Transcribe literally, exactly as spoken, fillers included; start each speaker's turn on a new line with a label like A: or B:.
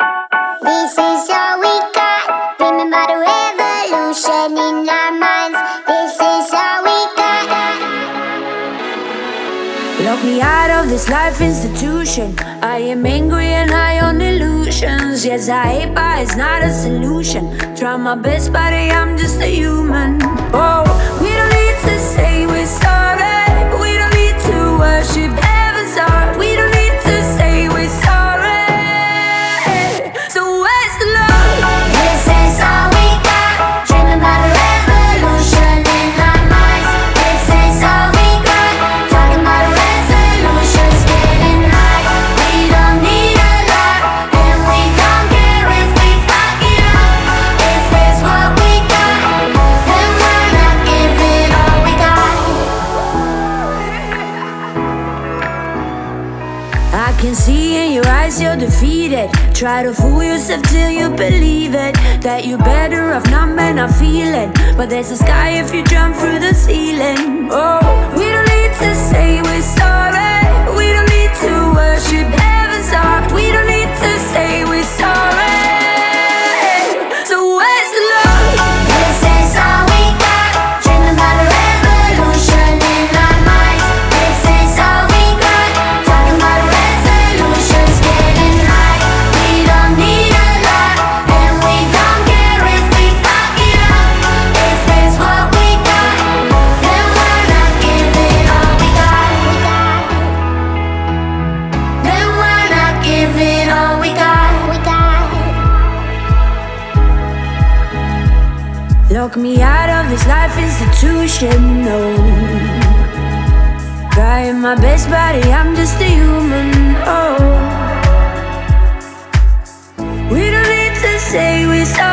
A: This is all we got. Dreaming about a revolution in our minds. This is all we got.
B: Lock me out of this life institution. I am angry and high on illusions. Yes, I hate, but it's not a solution. Try my best, but I'm just a human. Oh, we don't need to say we're sorry. We don't need to worship heaven's heart. We don't need to say we're sorry. So where's the love?
A: This is all we got. Dreaming about a revolution in our minds. This is all we got. Talking about a resolutions, getting high. We don't need a lot, and we don't care if we fuck it up. If it's what we got, then why not give it all we got?
B: I can see in your eyes you're defeated. Try to fool yourself till you believe it, that you're better off numb and not feeling. But there's a sky if you jump through the ceiling. Oh, we don't need to say we're sorry. We don't need to worship heaven's heart. We don't need to say we're sorry. So where's the love?
A: This is all we got. Dreaming about a revolution in our minds. This is all we got. Talking about resolutions, getting high. We don't need a lot, and we don't care if we fuck it up. If it's what we got, then why not give it all we got? Then why not give it all we got? We got.
B: Lock me out of this life institution, no. Trying my best, buddy, I'm just a human, oh. We don't need to say we're sorry.